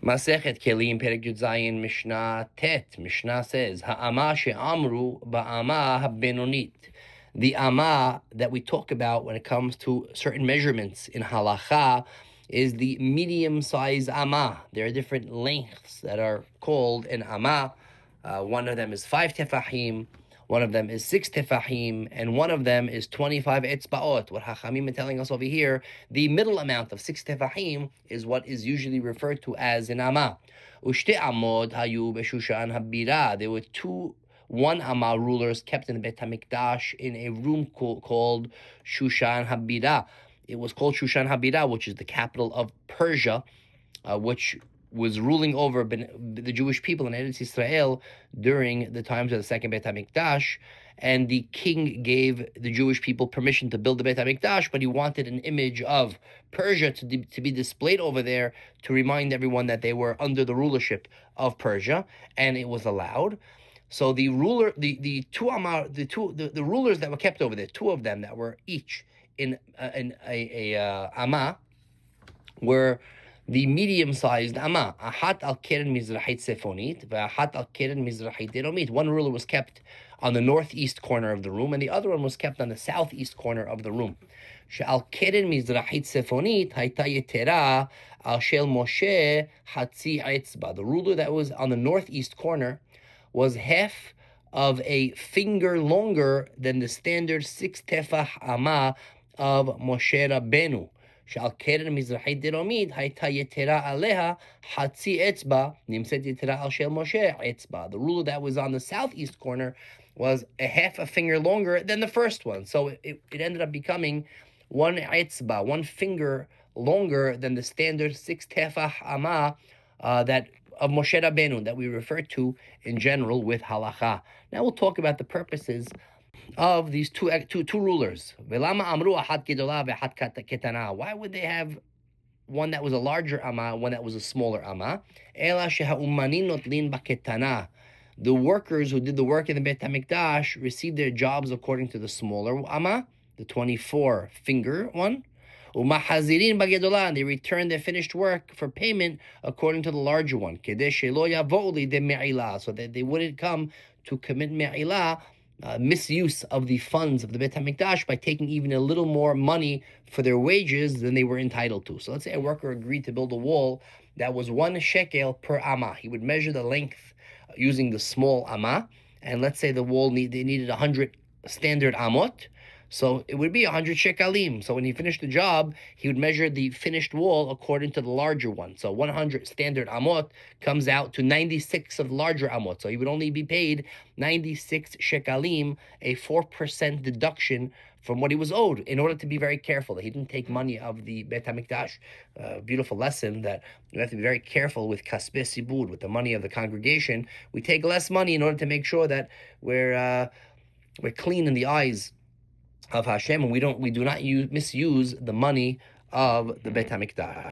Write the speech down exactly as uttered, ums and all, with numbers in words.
Masechet Kelim Perek Yud Zayin Mishnah Tet. Mishnah says, Ha'ama she'amru ba'ama ha'benonit. The ama that we talk about when it comes to certain measurements in halacha is the medium-sized ama. There are different lengths that are called an ama. Uh, one of them is five tefahim, one of them is six tefahim, and one of them is twenty-five etzbaot. What Hachamim are telling us over here, the middle amount of six tefahim is what is usually referred to as an amma. Ushte amod hayu b'shushan habira. There were two one amma rulers kept in the Beit HaMikdash in a room co- called Shushan Habira. It was called Shushan Habira, which is the capital of Persia, uh, which was ruling over the Jewish people in Eretz Israel during the times of the second Beit HaMikdash. And the king gave the Jewish people permission to build the Beit HaMikdash, but he wanted an image of Persia to, de- to be displayed over there to remind everyone that they were under the rulership of Persia, and it was allowed. So the ruler, the, the two Amar, the two the, the rulers that were kept over there, two of them that were each in uh, in a, a uh, Amma, were the medium-sized Amma. Ahat al keren mizrahit sefonit, v'ahat al keren mizrahit deromit. One ruler was kept on the northeast corner of the room, and the other one was kept on the southeast corner of the room. She'al keren mizrahit sefonit hayta yetera al shel Moshe hatzi etzba. The ruler that was on the northeast corner was half of a finger longer than the standard six tefah amma of Moshe Rabbeinu. Shal keren mizrahit deromid hayta yetera aleha hatzi etzba nimset yetera al shel Moshe etzba. The ruler that was on the southeast corner was a half a finger longer than the first one. So it, it ended up becoming one etzba, one finger longer than the standard six tefah amma uh, that of Moshe Rabbeinu that we refer to in general with halacha. Now we'll talk about the purposes of these two two, two rulers. Why would they have one that was a larger amma, one that was a smaller amma? The workers who did the work in the Beit HaMikdash received their jobs according to the smaller amma, the twenty-four finger one. Umahazirin bagedolah, and they returned their finished work for payment according to the larger one. So that they wouldn't come to commit me'ilah, uh, misuse of the funds of the Beit HaMikdash by taking even a little more money for their wages than they were entitled to. So let's say a worker agreed to build a wall that was one shekel per amma. He would measure the length using the small amma, and let's say the wall need, they needed one hundred standard amot. So it would be one hundred shekalim. So when he finished the job, he would measure the finished wall according to the larger one. So one hundred standard amot comes out to ninety-six of the larger amot. So he would only be paid ninety-six shekalim, a four percent deduction from what he was owed, in order to be very careful that he didn't take money of the Beit HaMikdash. A uh, beautiful lesson that we have to be very careful with kaspeh sibud, with the money of the congregation. We take less money in order to make sure that we're uh, we're clean in the eyes of Hashem, and we don't we do not use misuse the money of the Beit HaMikdash.